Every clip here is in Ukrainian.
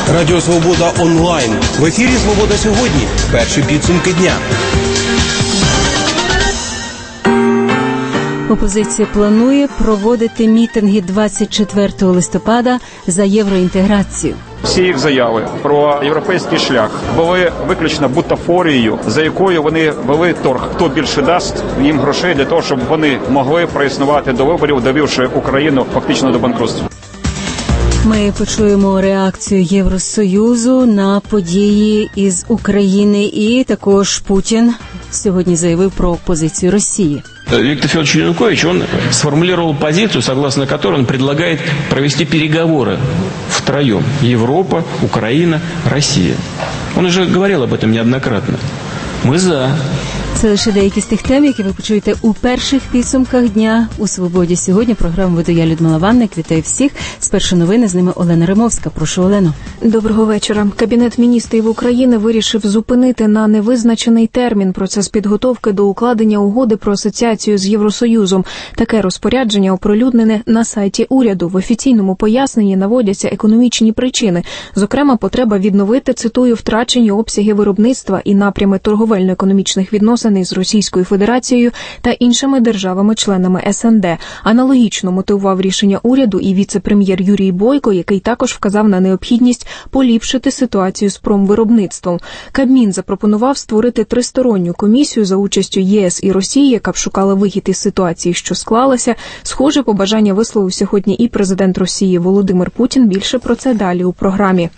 Радіо Свобода онлайн. В ефірі «Свобода сьогодні». Перші підсумки дня. Опозиція планує проводити мітинги 24 листопада за євроінтеграцію. Всі їх заяви про європейський шлях були виключно бутафорією, за якою вони вели торг, хто більше дасть їм грошей для того, щоб вони могли проіснувати до виборів, довівши Україну фактично до банкрутства. Ми почуємо реакцію Євросоюзу на події із України, і також Путін сьогодні заявив про позицію Росії. Виктор Федорович Янукович, он сформулировал позицию, согласно которой он предлагает провести переговоры втроем. Европа, Украина, Россия. Он уже говорил об этом неоднократно. Мы за. Це лише деякі з тих тем, які ви почуєте у перших підсумках дня у «Свободі сьогодні». Програму веду я, Людмила Ванник. Вітаю всіх. Спершу новини, з ними Олена Римовська. Прошу, Олено. Доброго вечора. Кабінет міністрів України вирішив зупинити на невизначений термін процес підготовки до укладення угоди про асоціацію з Євросоюзом. Таке розпорядження оприлюднене на сайті уряду. В офіційному поясненні наводяться економічні причини. Зокрема, потреба відновити, цитую, втрачені обсяги виробництва і напрями торговельно-економічних відносин з Російською Федерацією та іншими державами-членами СНД. Аналогічно мотивував рішення уряду і віце-прем'єр Юрій Бойко, який також вказав на необхідність поліпшити ситуацію з промвиробництвом. Кабмін запропонував створити тристоронню комісію за участю ЄС і Росії, яка б шукала вихід із ситуації, що склалася. Схоже, побажання висловив сьогодні і президент Росії Володимир Путін. Більше про це далі у програмі.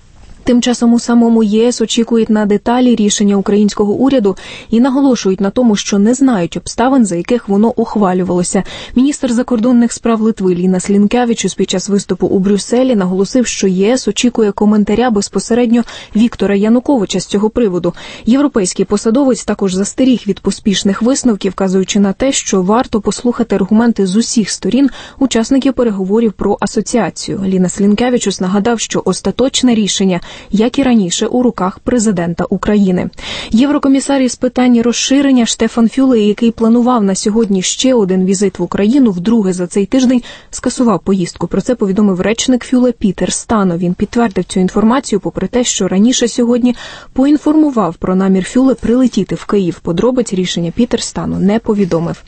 Тим часом у самому ЄС очікують на деталі рішення українського уряду і наголошують на тому, що не знають обставин, за яких воно ухвалювалося. Міністр закордонних справ Литви Лінас Лінкевичус під час виступу у Брюсселі наголосив, що ЄС очікує коментаря безпосередньо Віктора Януковича з цього приводу. Європейський посадовець також застеріг від поспішних висновків, вказуючи на те, що варто послухати аргументи з усіх сторін учасників переговорів про асоціацію. Лінас Лінкевичус нагадав, що остаточне рішення, як і раніше, у руках президента України. Єврокомісар із питань розширення Штефан Фюле, який планував на сьогодні ще один візит в Україну, вдруге за цей тиждень скасував поїздку. Про це повідомив речник Фюле Пітер Стано. Він підтвердив цю інформацію, попри те, що раніше сьогодні поінформував про намір Фюле прилетіти в Київ. Подробиць рішення Пітер Стано не повідомив.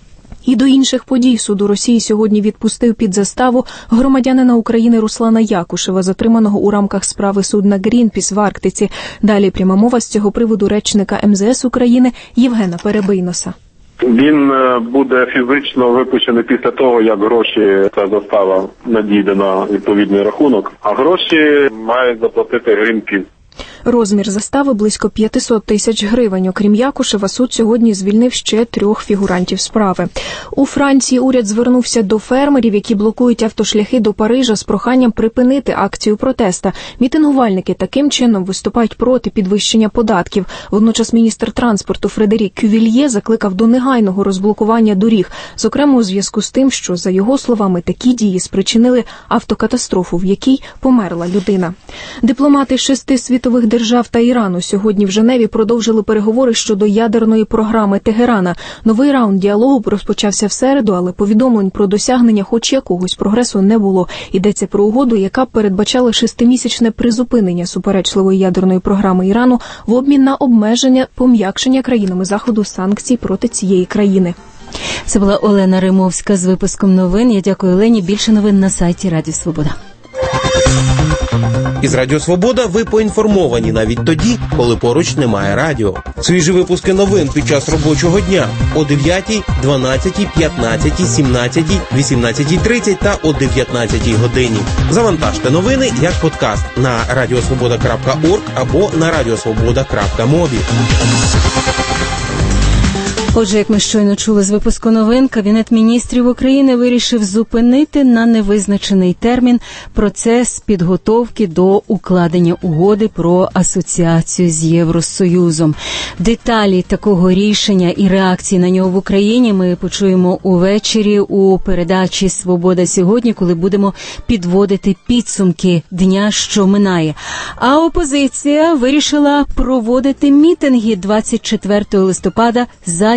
І до інших подій. Суд у Росії сьогодні відпустив під заставу громадянина України Руслана Якушева, затриманого у рамках справи судна «Грінпіс» в Арктиці. Далі пряма мова з цього приводу речника МЗС України Євгена Перебийноса. Він буде фізично випущений після того, як гроші, ця застава надійде на відповідний рахунок, а гроші мають заплатити «Грінпіс». Розмір застави близько 500 тисяч гривень. Окрім Якушева, суд сьогодні звільнив ще 3 фігурантів справи. У Франції уряд звернувся до фермерів, які блокують автошляхи до Парижа, з проханням припинити акцію протеста. Мітингувальники таким чином виступають проти підвищення податків. Водночас міністр транспорту Фредерік Кювільє закликав до негайного розблокування доріг, зокрема у зв'язку з тим, що, за його словами, такі дії спричинили автокатастрофу, в якій померла людина. Дипломати 6 світових держав та Ірану сьогодні в Женеві продовжили переговори щодо ядерної програми Тегерана. Новий раунд діалогу розпочався в середу, але повідомлень про досягнення хоч якогось прогресу не було. Йдеться про угоду, яка передбачала 6-місячне призупинення суперечливої ядерної програми Ірану в обмін на обмеження, пом'якшення країнами Заходу санкцій проти цієї країни. Це була Олена Римовська з випуском новин. Я дякую Олені. Більше новин на сайті Радіо Свобода. Із Радіо Свобода ви поінформовані навіть тоді, коли поруч немає радіо. Свіжі випуски новин під час робочого дня о 9, 12, 15, 17, 18:30 та о 19 годині. Завантажте новини як подкаст на radiosvoboda.org або на radiosvoboda.mobi. Отже, як ми щойно чули з випуску новин, Кабінет міністрів України вирішив зупинити на невизначений термін процес підготовки до укладення угоди про асоціацію з Євросоюзом. Деталі такого рішення і реакції на нього в Україні ми почуємо увечері у передачі «Свобода сьогодні», коли будемо підводити підсумки дня, що минає. А опозиція вирішила проводити мітинги 24 листопада за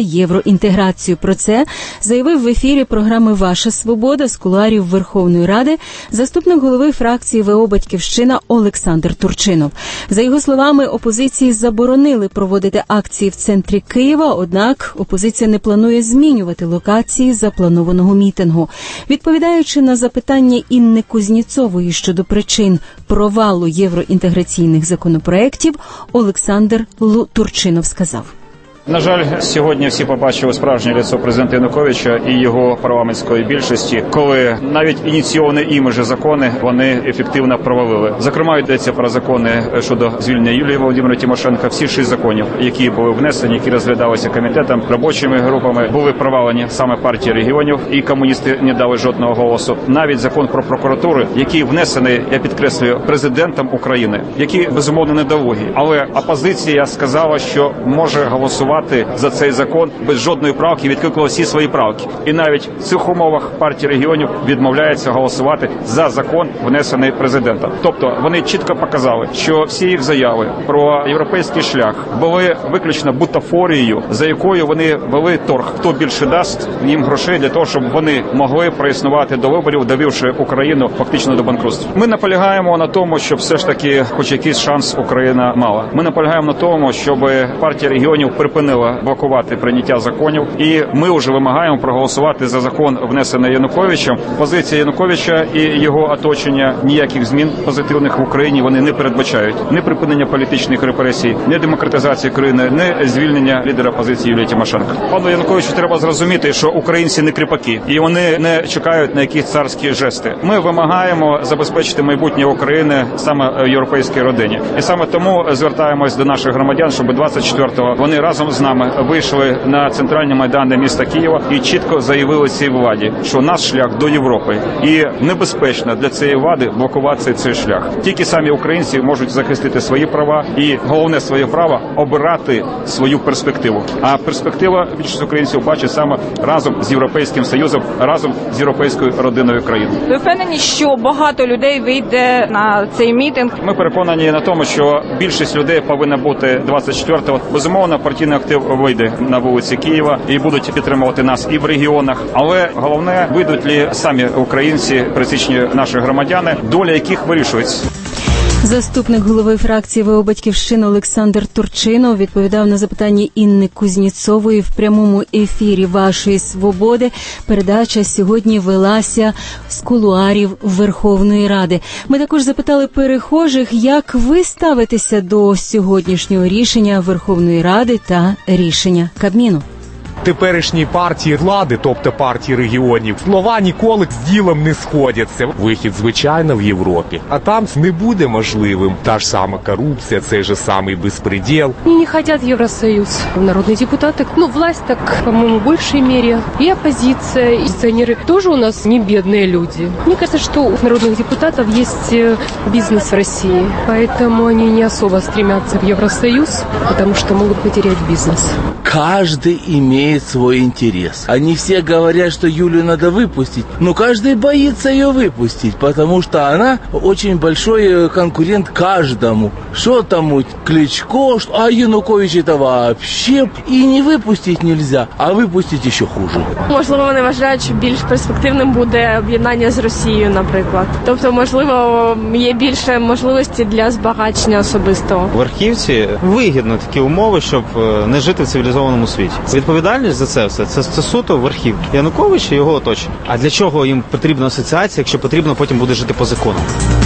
євроінтеграцію. Про це заявив в ефірі програми «Ваша свобода» з кулуарів Верховної Ради заступник голови фракції ВО «Батьківщина» Олександр Турчинов. За його словами, опозиції заборонили проводити акції в центрі Києва, однак опозиція не планує змінювати локації запланованого мітингу. Відповідаючи на запитання Інни Кузнєцової щодо причин провалу євроінтеграційних законопроєктів, Олександр Турчинов сказав. На жаль, сьогодні всі побачили справжнє лицо президента Януковича і його парламентської більшості, коли навіть ініційовані іми же закони вони ефективно провалили. Зокрема, йдеться про закони щодо звільнення Юлії Володимирівни Тимошенко. Всі 6 законів, які були внесені, які розглядалися комітетом, робочими групами, були провалені саме партії регіонів, і комуністи не дали жодного голосу. Навіть закон про прокуратуру, який внесений, я підкреслюю, президентом України, який, безумовно, недолугий. Але опозиція сказала, що може голосувати за цей закон без жодної правки, відкликала всі свої правки. І навіть в цих умовах партія регіонів відмовляється голосувати за закон, внесений президентом. Тобто вони чітко показали, що всі їх заяви про європейський шлях були виключно бутафорією, за якою вони вели торг. Хто більше дасть їм грошей для того, щоб вони могли проіснувати до виборів, довівши Україну фактично до банкрутства. Ми наполягаємо на тому, щоб все ж таки хоч якийсь шанс Україна мала. Ми наполягаємо на тому, щоб партія регіонів припинила блокувати прийняття законів, і ми вже вимагаємо проголосувати за закон, внесений Януковичем. Позиція Януковича і його оточення ніяких змін позитивних в Україні вони не передбачають. Ні припинення політичних репресій, ні демократизації країни, ні звільнення лідера опозиції Юлії Тимошенко. Пану Януковичу треба зрозуміти, що українці не кріпаки, і вони не чекають на якісь царські жести. Ми вимагаємо забезпечити майбутнє України саме в європейській родині. І саме тому звертаємось до наших громадян, щоб 24-го вони разом з нами вийшли на центральні майдани міста Києва і чітко заявили цій владі, що наш шлях до Європи. І небезпечно для цієї влади блокувати цей шлях. Тільки самі українці можуть захистити свої права і, головне, своє право обирати свою перспективу. А перспектива більшість українців бачить саме разом з Європейським Союзом, разом з європейською родиною країн. Ви впевнені, що багато людей вийде на цей мітинг? Ми переконані на тому, що більшість людей повинна бути 24-го. Безумовно, партійний актив вийде на вулиці Києва і будуть підтримувати нас і в регіонах. Але головне, вийдуть ли самі українці, пересічні наші громадяни, доля яких вирішується. Заступник голови фракції ВО «Батьківщина» Олександр Турчинов відповідав на запитання Інни Кузнєцової в прямому ефірі «Вашої свободи». Передача сьогодні велася з кулуарів Верховної Ради. Ми також запитали перехожих, як ви ставитеся до сьогоднішнього рішення Верховної Ради та рішення Кабміну. Теперішній партії влади, тобто партії регіонів, слова ніколи з ділом не сходяться. Вихід, звичайно, в Європі. А там не буде можливим. Та ж сама корупція, цей же самий безпреділ. Они не хотят Евросоюз. Народные депутаты, власть так, по-моему, в большей мере. И оппозиция, и оппозиционеры тоже у нас не бедные люди. Мне кажется, что у народных депутатов есть бизнес в России. Поэтому они не особо стремятся в Евросоюз, потому что могут потерять бизнес. Каждый имеет свой интерес. Они все говорят, что Юлию надо выпустить, но каждый боится ее выпустить, потому что она очень большой конкурент каждому. Что там Кличко, а Янукович это вообще и не выпустить нельзя, а выпустить еще хуже. Можливо, вони вважають, що більш перспективним буде об'єднання з Росією, наприклад. Тобто, можливо, є більше можливості для збагачення особистого. Верхівці вигідно такі умови, щоб не жити в цивілізованому світі. Відповідальність за це все це суто верхівки. Янукович і його оточення. А для чого їм потрібна асоціація, якщо потрібно потім буде жити по закону?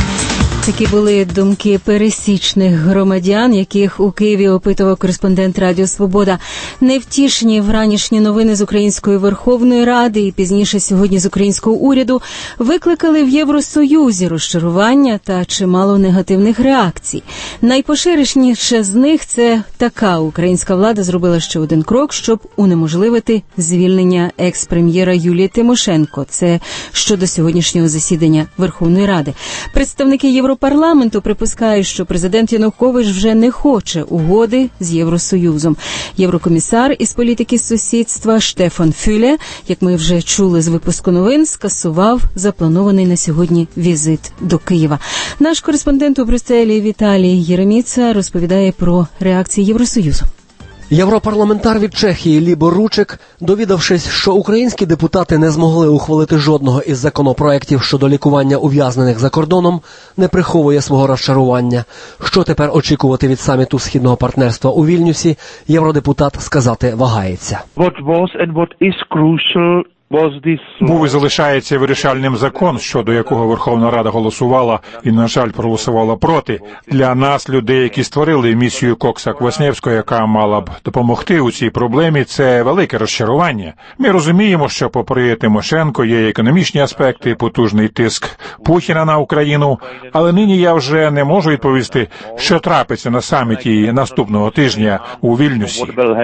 Такі були думки пересічних громадян, яких у Києві опитував кореспондент Радіо Свобода. Невтішні вранішні новини з Української Верховної Ради і пізніше сьогодні з українського уряду викликали в Євросоюзі розчарування та чимало негативних реакцій. Найпоширеніше з них – це така: українська влада зробила ще один крок, щоб унеможливити звільнення екс-прем'єра Юлії Тимошенко. Це щодо сьогоднішнього засідання Верховної Ради. Представники Європарламенту припускають, що президент Янукович вже не хоче угоди з Євросоюзом. Єврокомісар із політики сусідства Штефан Фюле, як ми вже чули з випуску новин, скасував запланований на сьогодні візит до Києва. Наш кореспондент у Брюсселі Віталій Єреміца розповідає про реакції Євросоюзу. Європарламентар від Чехії Лібор Ручек, довідавшись, що українські депутати не змогли ухвалити жодного із законопроєктів щодо лікування ув'язнених за кордоном, не приховує свого розчарування. Що тепер очікувати від саміту Східного партнерства у Вільнюсі, євродепутат сказати вагається. Був і залишається вирішальним закон, щодо якого Верховна Рада голосувала і, на жаль, проголосувала проти. Для нас, людей, які створили місію Кокса-Квасневського, яка мала б допомогти у цій проблемі, це велике розчарування. Ми розуміємо, що попри Тимошенко є економічні аспекти, потужний тиск Путіна на Україну, але нині я вже не можу відповісти, що трапиться на саміті наступного тижня у Вільнюсі.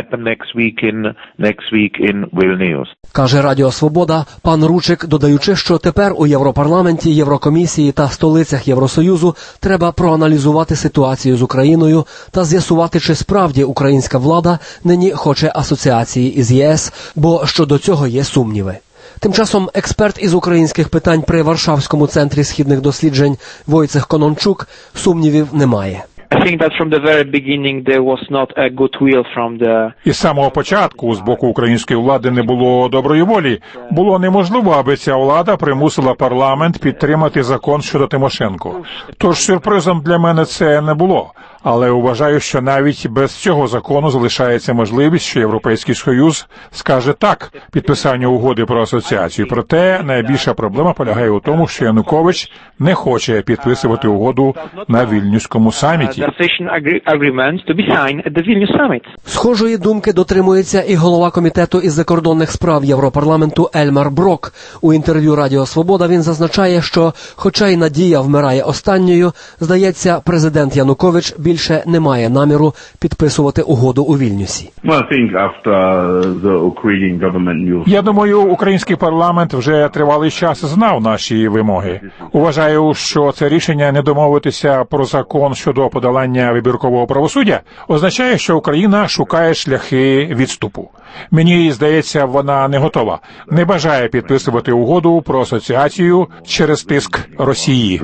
Каже Радіо Свобода пан Ручек, додаючи, що тепер у Європарламенті, Єврокомісії та столицях Євросоюзу треба проаналізувати ситуацію з Україною та з'ясувати, чи справді українська влада нині хоче асоціації із ЄС, бо щодо цього є сумніви. Тим часом експерт із українських питань при Варшавському центрі східних досліджень Войцех Конончук сумнівів немає. Із самого початку з боку української влади не було доброї волі. Було неможливо, аби ця влада примусила парламент підтримати закон щодо Тимошенко. Тож сюрпризом для мене це не було. Але вважаю, що навіть без цього закону залишається можливість, що Європейський Союз скаже «так» підписанню угоди про асоціацію. Проте найбільша проблема полягає у тому, що Янукович не хоче підписувати угоду на Вільнюському саміті. Схожої думки дотримується і голова комітету із закордонних справ Європарламенту Ельмар Брок. У інтерв'ю Радіо Свобода він зазначає, що, хоча й надія вмирає останньою, здається, президент Янукович більше не має наміру підписувати угоду у Вільнюсі. Я думаю, український парламент вже тривалий час знав наші вимоги. Вважаю, що це рішення не домовитися про закон щодо подолання вибіркового правосуддя означає, що Україна шукає шляхи відступу. Мені здається, вона не готова, не бажає підписувати угоду про асоціацію через тиск Росії.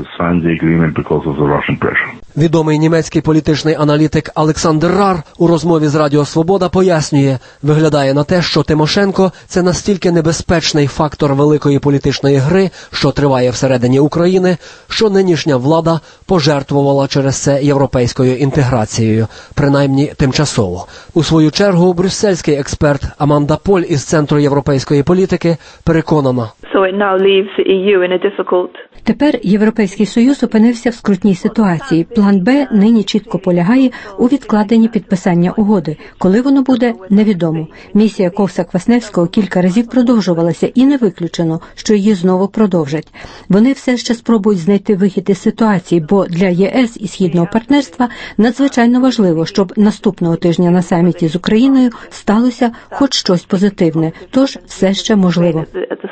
Відомий німецький політичний аналітик Олександр Рар у розмові з Радіо Свобода пояснює, виглядає на те, що Тимошенко – це настільки небезпечний фактор великої політичної гри, що триває всередині України, що нинішня влада пожертвувала через це європейською інтеграцією, принаймні тимчасово. У свою чергу брюссельський експерт Аманда Поль із Центру європейської політики переконана. Тепер Європейський Союз опинився в скрутній ситуації. План Б нині чітко полягає у відкладенні підписання угоди. Коли воно буде, невідомо. Місія Кокса-Квасневського кілька разів продовжувалася і не виключено, що її знову продовжать. Вони все ще спробують знайти вихід із ситуації, бо для ЄС і Східного партнерства надзвичайно важливо, щоб наступного тижня на саміті з Україною сталося хоч щось позитивне. Тож все ще можливо.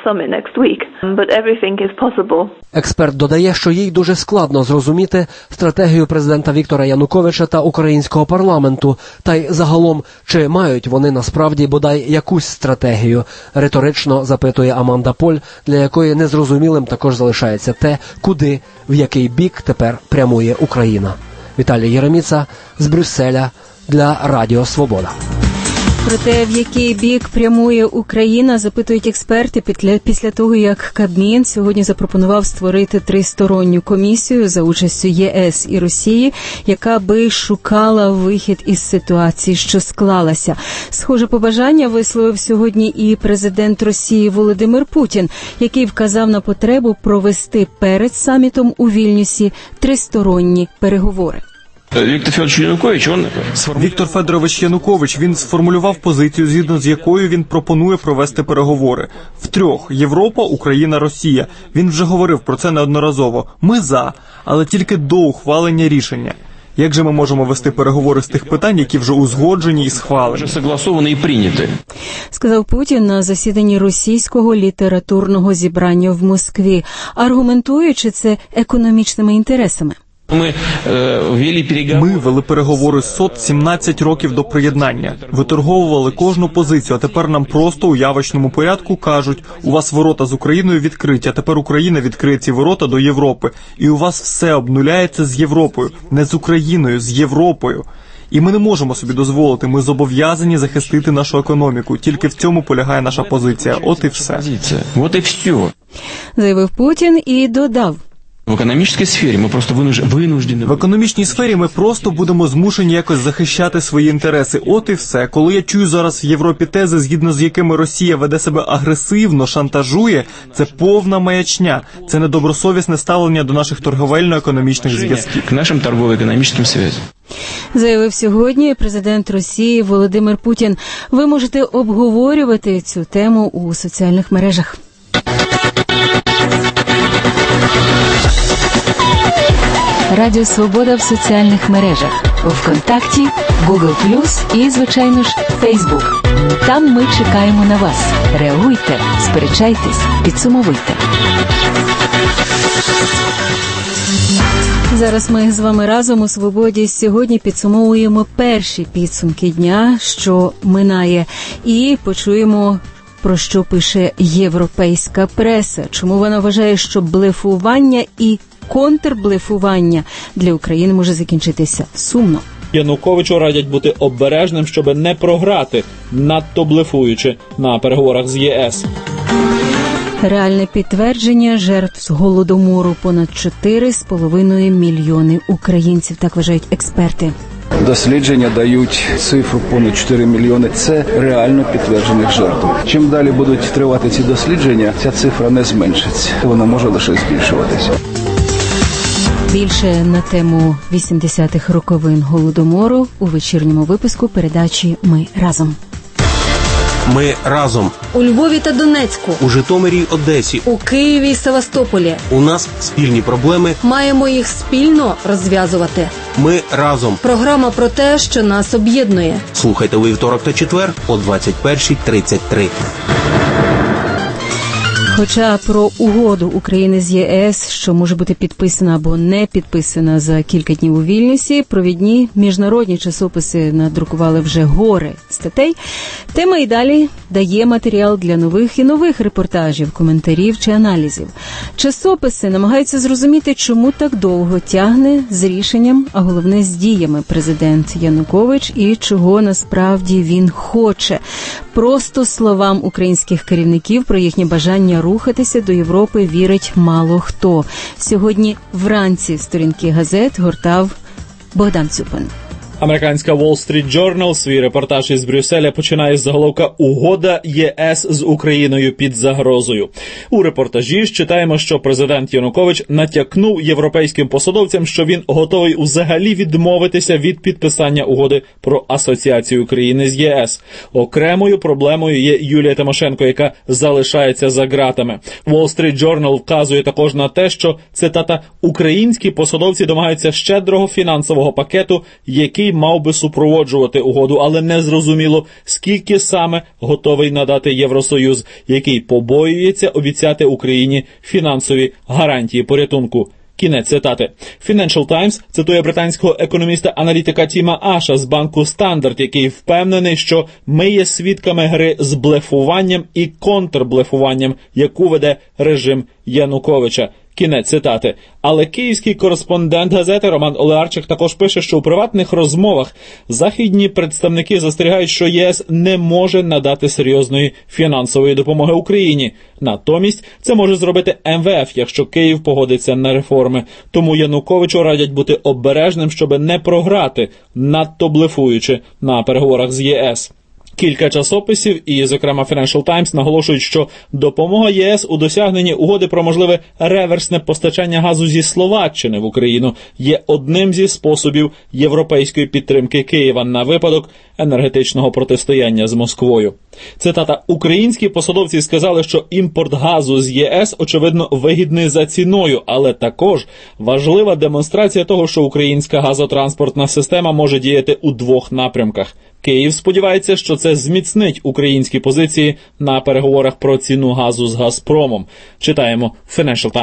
Експерт додає, що їй дуже складно зрозуміти стратегію президента Віктора Януковича та українського парламенту, та й загалом, чи мають вони насправді бодай якусь стратегію, риторично запитує Аманда Поль, для якої незрозумілим також залишається те, куди, в який бік тепер прямує Україна. Віталій Єреміца з Брюсселя для Радіо Свобода. Про те, в який бік прямує Україна, запитують експерти після того, як Кабмін сьогодні запропонував створити тристоронню комісію за участю ЄС і Росії, яка би шукала вихід із ситуації, що склалася. Схоже побажання висловив сьогодні і президент Росії Володимир Путін, який вказав на потребу провести перед самітом у Вільнюсі тристоронні переговори. Віктор Федорович Янукович, він сформулював позицію, згідно з якою він пропонує провести переговори. Втрьох – Європа, Україна, Росія. Він вже говорив про це неодноразово. Ми за, але тільки до ухвалення рішення. Як же ми можемо вести переговори з тих питань, які вже узгоджені і схвалені? Согласовані і прийняті. Сказав Путін на засіданні російського літературного зібрання в Москві, аргументуючи це економічними інтересами. Ми вели переговори з СОТ 17 років до приєднання. Виторговували кожну позицію, а тепер нам просто у явочному порядку кажуть, у вас ворота з Україною відкриті, а тепер Україна відкриє ці ворота до Європи. І у вас все обнуляється з Європою. Не з Україною, з Європою. І ми не можемо собі дозволити, ми зобов'язані захистити нашу економіку. Тільки в цьому полягає наша позиція. От і все. От і все. Заявив Путін і додав. В економічній сфері ми просто винуждені. В економічній сфері ми просто будемо змушені якось захищати свої інтереси. От і все. Коли я чую зараз в Європі тези, згідно з якими Росія веде себе агресивно, шантажує, це повна маячня. Це недобросовісне ставлення до наших торговельно-економічних зв'язків. К нашим торгово-економічним зв'язкам. Заявив сьогодні президент Росії Володимир Путін. Ви можете обговорювати цю тему у соціальних мережах. Радіо Свобода в соціальних мережах. У ВКонтакті, Google+, і, звичайно ж, Facebook. Там ми чекаємо на вас. Реагуйте, сперечайтесь, підсумовуйте. Зараз ми з вами разом у «Свободі» сьогодні підсумовуємо перші підсумки дня, що минає, і почуємо, про що пише європейська преса. Чому вона вважає, що блефування і контрблефування для України може закінчитися сумно. Януковичу радять бути обережним, щоб не програти, надто блефуючи на переговорах з ЄС. Реальне підтвердження жертв з Голодомору понад 4,5 мільйони українців, так вважають експерти. Дослідження дають цифру понад 4 мільйони. Це реально підтверджених жертв. Чим далі будуть тривати ці дослідження, ця цифра не зменшиться. Вона може лише збільшуватися. Більше на тему 80-х роковин Голодомору у вечірньому випуску передачі «Ми разом». Ми разом. У Львові та Донецьку. У Житомирі й Одесі. У Києві й Севастополі. У нас спільні проблеми. Маємо їх спільно розв'язувати. Ми разом. Програма про те, що нас об'єднує. Слухайте у вівторок та четвер о 21:33. Хоча про угоду України з ЄС, що може бути підписана або не підписана за кілька днів у Вільнюсі, провідні міжнародні часописи надрукували вже гори статей, тема і далі дає матеріал для нових і нових репортажів, коментарів чи аналізів. Часописи намагаються зрозуміти, чому так довго тягне з рішенням, а головне з діями президент Янукович і чого насправді він хоче. Просто словам українських керівників про їхнє бажання рухатися до Європи вірить мало хто. Сьогодні вранці сторінки газет гортав Богдан Цюпин. Американська Wall Street Journal свій репортаж із Брюсселя починає з заголовка «Угода ЄС з Україною під загрозою». У репортажі ж читаємо, що президент Янукович натякнув європейським посадовцям, що він готовий взагалі відмовитися від підписання угоди про асоціацію України з ЄС. Окремою проблемою є Юлія Тимошенко, яка залишається за ґратами. Wall Street Journal вказує також на те, що, цитата, «українські посадовці домагаються щедрого фінансового пакету, який мав би супроводжувати угоду, але не зрозуміло, скільки саме готовий надати Євросоюз, який побоюється обіцяти Україні фінансові гарантії порятунку». Кінець цитати. Financial Times цитує британського економіста-аналітика Тіма Аша з банку Standard, який впевнений, що ми є свідками гри з блефуванням і контрблефуванням, яку веде режим Януковича. Кінець цитати. Але київський кореспондент газети Роман Олеарчик також пише, що у приватних розмовах західні представники застерігають, що ЄС не може надати серйозної фінансової допомоги Україні. Натомість це може зробити МВФ, якщо Київ погодиться на реформи. Тому Януковичу радять бути обережним, щоб не програти, надто блефуючи на переговорах з ЄС. Кілька часописів, і, зокрема, Financial Times, наголошують, що допомога ЄС у досягненні угоди про можливе реверсне постачання газу зі Словаччини в Україну є одним зі способів європейської підтримки Києва на випадок енергетичного протистояння з Москвою. Цитата. «Українські посадовці сказали, що імпорт газу з ЄС, очевидно, вигідний за ціною, але також важлива демонстрація того, що українська газотранспортна система може діяти у двох напрямках. Київ сподівається, що це зміцнить українські позиції на переговорах про ціну газу з Газпромом». Читаємо Financial Times.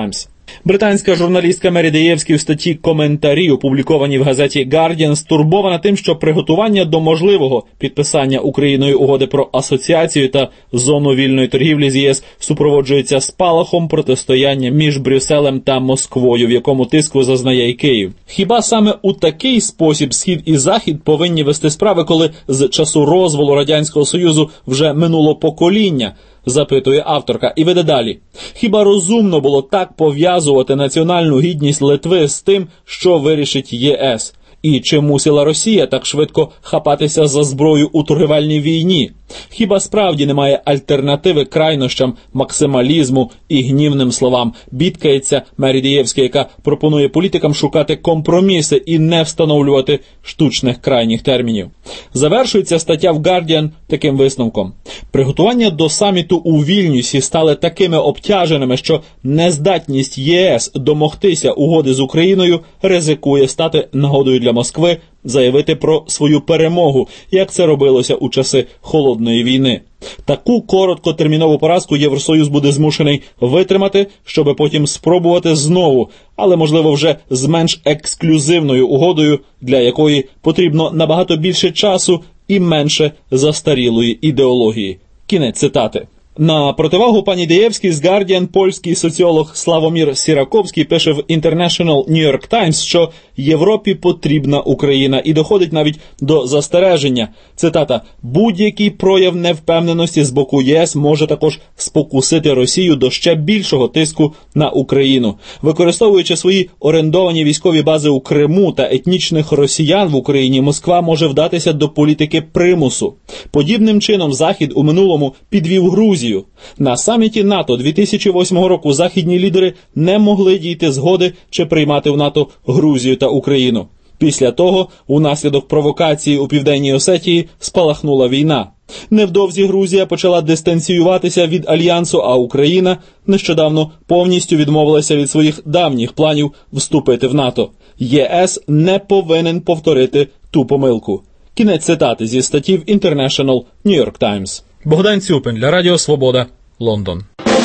Британська журналістка Мері Деєвський в статті «Коментарі», опублікованій в газеті «Гардіан», стурбована тим, що приготування до можливого підписання Україною угоди про асоціацію та зону вільної торгівлі з ЄС супроводжується спалахом протистояння між Брюсселем та Москвою, в якому тиску зазнає і Київ. Хіба саме у такий спосіб Схід і Захід повинні вести справи, коли з часу розвалу Радянського Союзу вже минуло покоління? Запитує авторка і веде далі. Хіба розумно було так пов'язувати національну гідність Литви з тим, що вирішить ЄС? І чи мусила Росія так швидко хапатися за зброю у торгівельній війні? Хіба справді немає альтернативи крайнощам, максималізму і гнівним словам? Бідкається Мері Деєвська, яка пропонує політикам шукати компроміси і не встановлювати штучних крайніх термінів. Завершується стаття в «Гардіан» таким висновком. Приготування до саміту у Вільнюсі стали такими обтяженими, що нездатність ЄС домогтися угоди з Україною ризикує стати нагодою для Москви заявити про свою перемогу, як це робилося у часи Холодної війни. Таку короткотермінову поразку Євросоюз буде змушений витримати, щоби потім спробувати знову, але, можливо, вже з менш ексклюзивною угодою, для якої потрібно набагато більше часу і менше застарілої ідеології. Кінець цитати. На противагу пані Деєвській з «Гардіан» польський соціолог Славомір Сіраковський пише в International New York Times, що Європі потрібна Україна і доходить навіть до застереження. Цитата: «Будь-який прояв невпевненості з боку ЄС може також спокусити Росію до ще більшого тиску на Україну. Використовуючи свої орендовані військові бази у Криму та етнічних росіян в Україні, Москва може вдатися до політики примусу. Подібним чином Захід у минулому підвів Грузію. На саміті НАТО 2008 року західні лідери не могли дійти згоди чи приймати в НАТО Грузію та Україну. Після того, унаслідок провокації у Південній Осетії, спалахнула війна. Невдовзі Грузія почала дистанціюватися від Альянсу, а Україна нещодавно повністю відмовилася від своїх давніх планів вступити в НАТО. ЄС не повинен повторити ту помилку. Кінець цитати зі статті в International New York Times. Богдан Цюпин для Радіо Свобода, Лондон.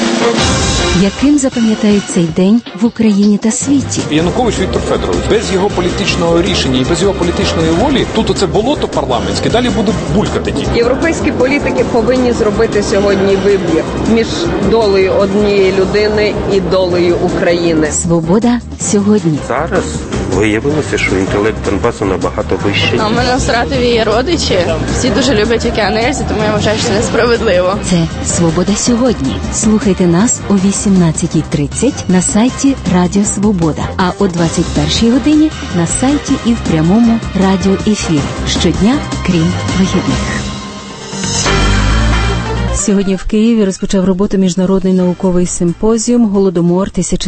Яким запам'ятають цей день в Україні та світі? Янукович Віктор Федорович. Без його політичного рішення і без його політичної волі тут оце болото парламентське далі буде булькати тільки. Європейські політики повинні зробити сьогодні вибір між долею однієї людини і долею України. Свобода сьогодні. Зараз виявилося, що інтелект Донбасу набагато вищий. У мене в Саратові є родичі. Всі дуже люблять океанельзи, тому я вважаю, що це несправедливо. Це «Свобода сьогодні». Слухайте нас о 18:30 на сайті Радіо Свобода, а о 21:00 годині на сайті і в прямому радіоефірі. Щодня, крім вихідних. Сьогодні в Києві розпочав роботу міжнародний науковий симпозіум «Голодомор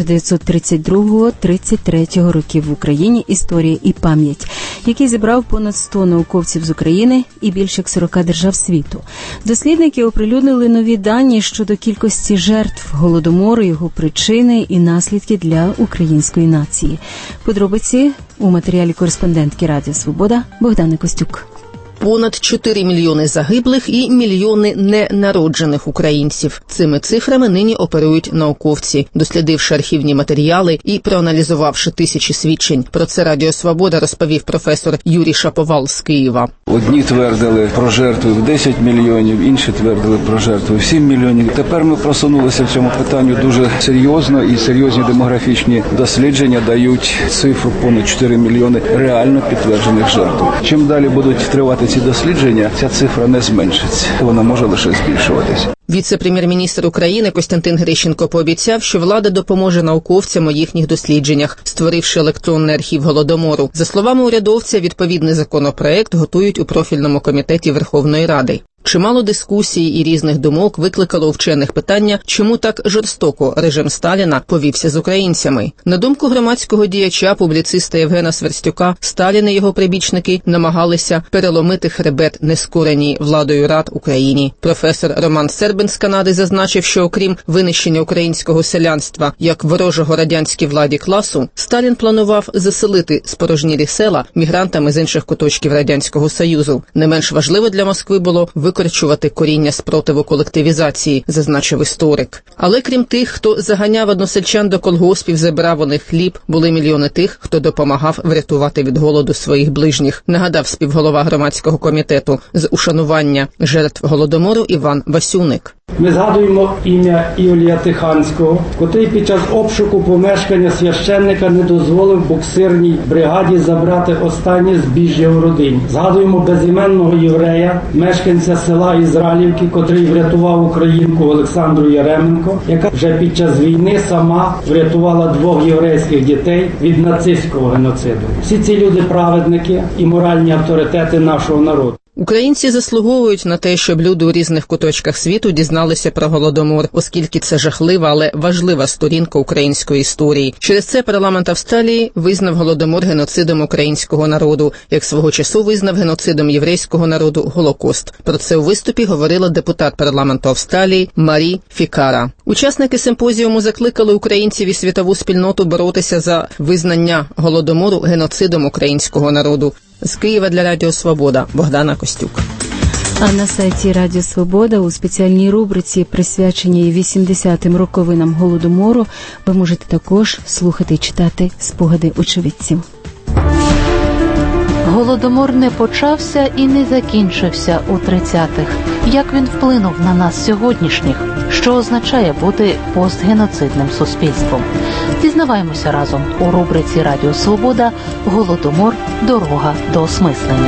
1932-33 років в Україні. Історія і пам'ять», який зібрав понад 100 науковців з України і більш як 40 держав світу. Дослідники оприлюднили нові дані щодо кількості жертв Голодомору, його причини і наслідки для української нації. Подробиці у матеріалі кореспондентки Радіо Свобода Богдани Костюк. Понад 4 мільйони загиблих і мільйони ненароджених українців. Цими цифрами нині оперують науковці, дослідивши архівні матеріали і проаналізувавши тисячі свідчень. Про це Радіо Свобода розповів професор Юрій Шаповал з Києва. Одні твердили про жертви в 10 мільйонів, інші твердили про жертви в 7 мільйонів. Тепер ми просунулися в цьому питанню дуже серйозно, і серйозні демографічні дослідження дають цифру понад 4 мільйони реально підтверджених жертв. Чим далі будуть тривати ці дослідження, ця цифра не зменшиться. Вона може лише збільшуватися. Віце-прем'єр-міністр України Костянтин Грищенко пообіцяв, що влада допоможе науковцям у їхніх дослідженнях, створивши електронний архів Голодомору. За словами урядовця, відповідний законопроект готують у профільному комітеті Верховної Ради. Чимало дискусій і різних думок викликало у вчених питання, чому так жорстоко режим Сталіна повівся з українцями. На думку громадського діяча, публіциста Євгена Сверстюка, Сталін і його прибічники намагалися переломити хребет нескореній владою рад Україні. Професор Роман Сербик Сербин з Канади зазначив, що окрім винищення українського селянства як ворожого радянській владі класу, Сталін планував заселити спорожнілі села мігрантами з інших куточків Радянського Союзу. Не менш важливо для Москви було викорчувати коріння спротиву колективізації, зазначив історик. Але крім тих, хто заганяв односельчан до колгоспів, забирав у них хліб, були мільйони тих, хто допомагав врятувати від голоду своїх ближніх, нагадав співголова громадського комітету з ушанування жертв Голодомору Іван Васюник. Ми згадуємо ім'я Іолія Тиханського, котрий під час обшуку помешкання священника не дозволив буксирній бригаді забрати останнє збіжжя у родині. Згадуємо безіменного єврея, мешканця села Ізраїлівки, котрий врятував українку Олександру Яременко, яка вже під час війни сама врятувала 2 єврейських дітей від нацистського геноциду. Всі ці люди праведники і моральні авторитети нашого народу. Українці заслуговують на те, щоб люди у різних куточках світу дізналися про Голодомор, оскільки це жахлива, але важлива сторінка української історії. Через це парламент Австралії визнав Голодомор геноцидом українського народу, як свого часу визнав геноцидом єврейського народу Голокост. Про це у виступі говорила депутат парламенту Австралії Марі Фікара. Учасники симпозіуму закликали українців і світову спільноту боротися за визнання Голодомору геноцидом українського народу. З Києва для Радіо Свобода Богдана Костюк. А на сайті Радіо Свобода у спеціальній рубриці, присвяченій 80-м роковинам Голодомору, ви можете також слухати і читати спогади очевидців. Голодомор не почався і не закінчився у 30-х. Як він вплинув на нас сьогоднішніх? Що означає бути постгеноцидним суспільством? Дізнаваємося разом у рубриці «Радіо Свобода. Голодомор. Дорога до осмислення».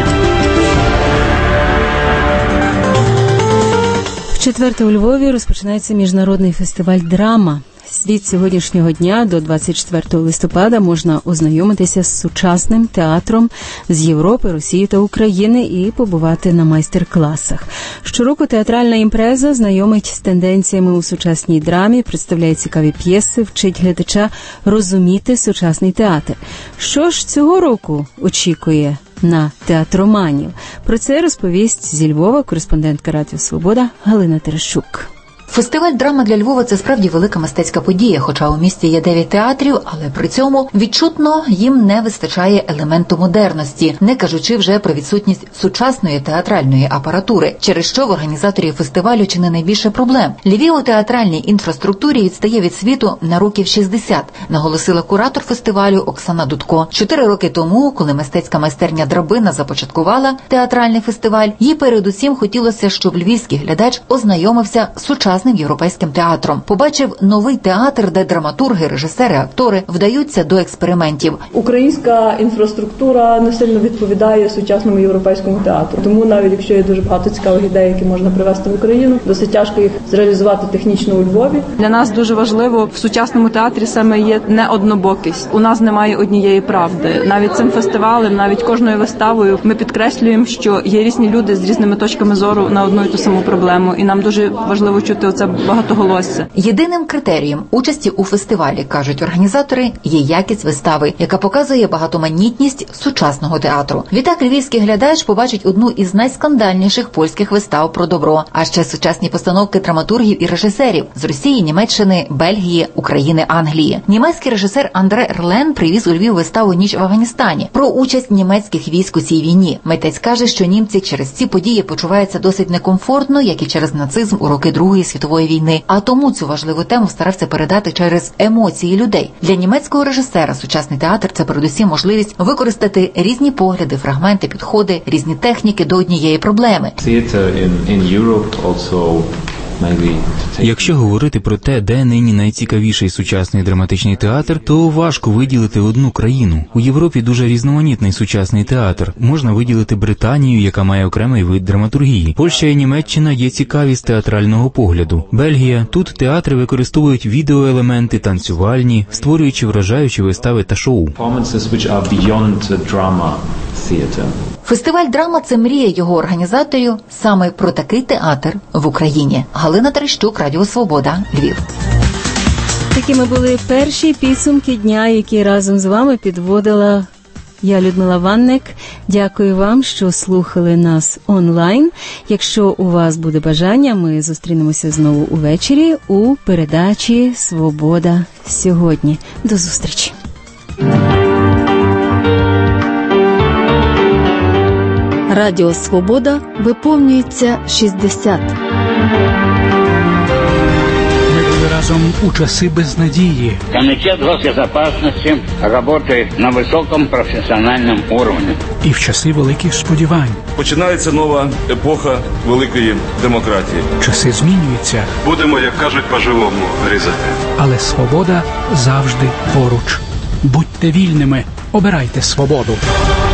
В четверте у Львові розпочинається міжнародний фестиваль «Драма». Від сьогоднішнього дня до 24 листопада можна ознайомитися з сучасним театром з Європи, Росії та України і побувати на майстер-класах. Щороку театральна імпреза знайомить з тенденціями у сучасній драмі, представляє цікаві п'єси, вчить глядача розуміти сучасний театр. Що ж цього року очікує на театроманів? Про це розповість зі Львова кореспондентка Радіо Свобода Галина Терещук. Фестиваль «Драма» для Львова – це справді велика мистецька подія, хоча у місті є 9 театрів, але при цьому відчутно їм не вистачає елементу модерності, не кажучи вже про відсутність сучасної театральної апаратури, через що в організаторів фестивалю чи не найбільше проблем. Львів у театральній інфраструктурі відстає від світу на років 60, наголосила куратор фестивалю Оксана Дудко. 4 роки тому, коли мистецька майстерня «Драбина» започаткувала театральний фестиваль, їй передусім хотілося, щоб львівський глядач ознайомився з сучасним європейським театром. Побачив новий театр, де драматурги, режисери, актори вдаються до експериментів. Українська інфраструктура не сильно відповідає сучасному європейському театру. Тому навіть якщо є дуже багато цікавих ідей, які можна привезти в Україну, досить тяжко їх зреалізувати технічно у Львові. Для нас дуже важливо в сучасному театрі саме є неоднобокість. У нас немає однієї правди. Навіть цим фестивалем, навіть кожною виставою ми підкреслюємо, що є різні люди з різними точками зору на одну і ту саму проблему. І нам дуже важливо чути оце багатоголосся. Єдиним критерієм участі у фестивалі, кажуть організатори, є якість вистави, яка показує багатоманітність сучасного театру. Відтак львівський глядач побачить одну із найскандальніших польських вистав про добро, а ще сучасні постановки драматургів і режисерів з Росії, Німеччини, Бельгії, України, Англії. Німецький режисер Андре Ерлен привіз у Львів виставу «Ніч в Афганістані» про участь німецьких військ у цій війні. Митець каже, що німці через ці події почуваються досить некомфортно, як і через нацизм у роки Другої світової війни, а тому цю важливу тему старався передати через емоції людей. Для німецького режисера сучасний театр – це передусім можливість використати різні погляди, фрагменти, підходи, різні техніки до однієї проблеми. Якщо говорити про те, де нині найцікавіший сучасний драматичний театр, то важко виділити одну країну. У Європі дуже різноманітний сучасний театр. Можна виділити Британію, яка має окремий вид драматургії. Польща і Німеччина є цікаві з театрального погляду. Бельгія. Тут театри використовують відеоелементи, танцювальні, створюючи вражаючі вистави та шоу. Фестиваль «Драма» – це мрія його організаторів саме про такий театр в Україні. Галина Терещук, Радіо Свобода, Львів. Такими були перші підсумки дня, які разом з вами підводила Я Людмила Ванник. Дякую вам, що слухали нас онлайн. Якщо у вас буде бажання, ми зустрінемося знову увечері у передачі «Свобода сьогодні». До зустрічі. Радіо «Свобода» виповнюється 60. Разом у часи безнадії. Комитет госбезопасности работает на высоком профессиональном уровне. І в часи великих сподівань. Починається нова епоха великої демократії. Часи змінюються. Будемо, як кажуть, по-живому різати. Але свобода завжди поруч. Будьте вільними, обирайте свободу.